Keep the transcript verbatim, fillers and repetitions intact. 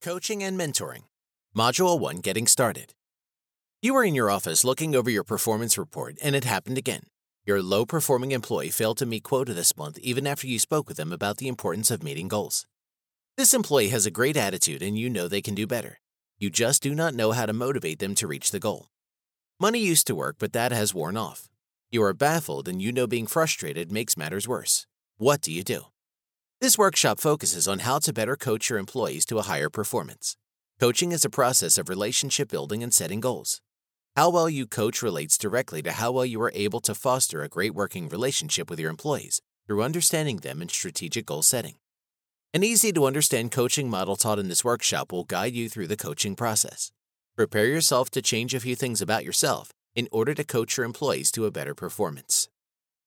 Coaching and Mentoring. Module one, Getting Started. You were in your office looking over your performance report, and it happened again. Your low-performing employee failed to meet quota this month even after you spoke with them about the importance of meeting goals. This employee has a great attitude and you know they can do better. You just do not know how to motivate them to reach the goal. Money used to work, but that has worn off. You are baffled and you know being frustrated makes matters worse. What do you do? This workshop focuses on how to better coach your employees to a higher performance. Coaching is a process of relationship building and setting goals. How well you coach relates directly to how well you are able to foster a great working relationship with your employees through understanding them and strategic goal setting. An easy-to-understand coaching model taught in this workshop will guide you through the coaching process. Prepare yourself to change a few things about yourself in order to coach your employees to a better performance.